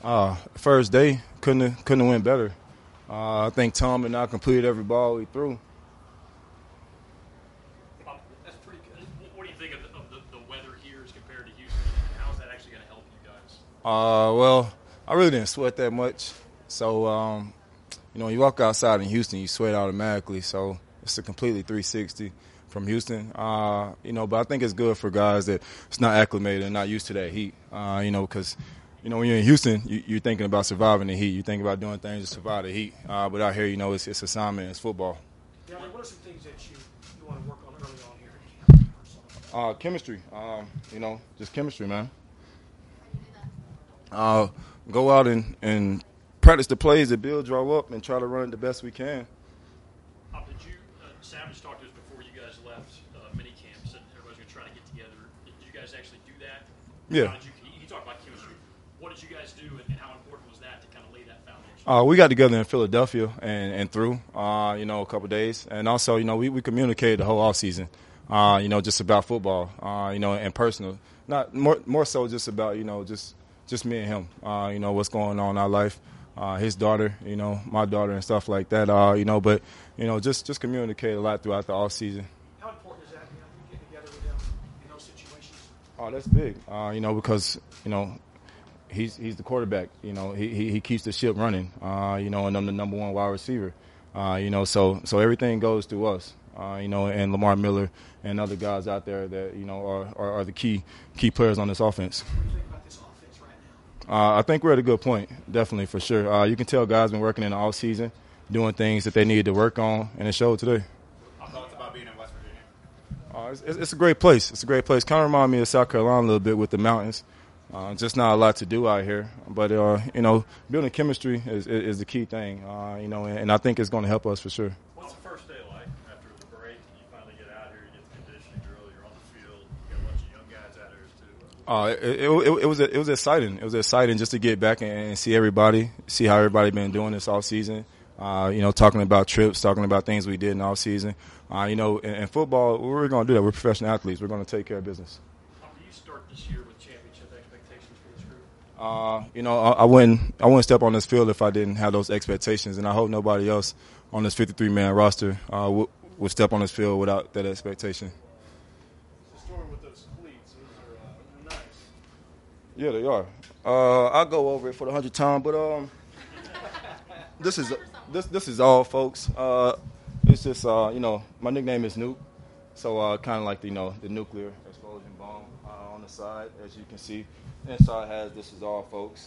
First day, couldn't have went better. I think Tom and I completed every ball we threw. That's pretty good. What do you think of the weather here as compared to Houston? How is that actually going to help you guys? Well, I really didn't sweat that much. So, when you walk outside in Houston, you sweat automatically. So it's a completely 360 from Houston. But I think it's good for guys that it's not acclimated and not used to that heat. Because when you're in Houston, you're thinking about surviving the heat. You're thinking about doing things to survive the heat. But out here, it's assignment, it's football. Yeah, what are some things that you want to work on early on here in camp? Chemistry. Just chemistry, man. Go out and practice the plays that Bill draw up and try to run it the best we can. Sam just talked to us before you guys left mini camps and everybody's going to try to get together. Did you guys actually do that? Yeah. He talked about chemistry. What did you guys do and how important was that to kind of lay that foundation? We got together in Philadelphia and through, a couple of days. And also, we communicated the whole offseason, just about football, and personal. Not more so just about, just me and him, what's going on in our life. His daughter, my daughter and stuff like that, but, just communicate a lot throughout the off season. How important is that, getting together with him in those situations? Oh, that's big, because, he's the quarterback, he keeps the ship running, and I'm the number one wide receiver, so everything goes through us, and Lamar Miller and other guys out there that, are the key players on this offense. What do you think about this offense right now? I think we're at a good point, definitely, for sure. You can tell guys been working in the off season, doing things that they needed to work on, and it showed today. Thoughts about being in West Virginia? It's a great place. It's a great place. Kind of remind me of South Carolina a little bit with the mountains. Just not a lot to do out here. But, building chemistry is the key thing, and I think it's going to help us for sure. What's the first day like after the break and you finally get out here, you get the conditioning drill, you're on the field, you got a bunch of young guys out here too? It was exciting. It was exciting just to get back and see everybody, see how everybody been doing this off season. Talking about trips, talking about things we did in the off season. In football, we're going to do that. We're professional athletes. We're going to take care of business. How do you start this year with championship expectations for this group? I wouldn't step on this field if I didn't have those expectations, and I hope nobody else on this 53-man roster would step on this field without that expectation. The story with those cleats, those are nice. Yeah, they are. I'll go over it for the 100th time, but this is all, folks. It's just my nickname is Nuke, so kind of like the nuclear explosion bomb on the side, as you can see. Inside has "This is all, folks."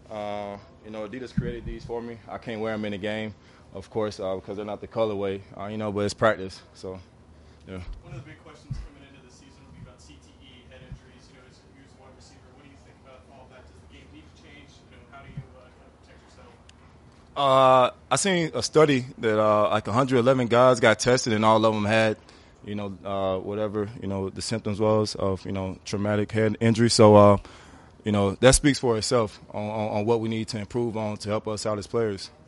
Adidas created these for me. I can't wear them in the game, of course, because they're not the colorway. But it's practice. So, yeah. One of the big questions coming into the season will be about CTE, head injuries. As you as a wide receiver, what do you think about all that? Does the game need to change? How do you kind of protect yourself? I seen a study that like 111 guys got tested, and all of them had, whatever the symptoms was of traumatic head injury. So. That speaks for itself on what we need to improve on to help us out as players.